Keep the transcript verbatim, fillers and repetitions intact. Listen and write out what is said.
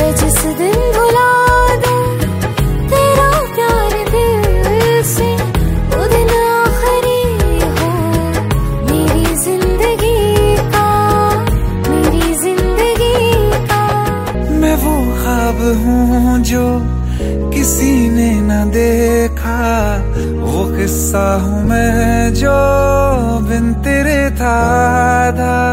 जिस दिन भुला दूं तेरा प्यार दिल से, वो दिन आखिरी हो मेरी जिंदगी का, मेरी जिंदगी का। मैं वो ख्वाब हूँ जो किसी ने न देखा, वो किस्सा हूँ मैं जो बिन तेरे था आधा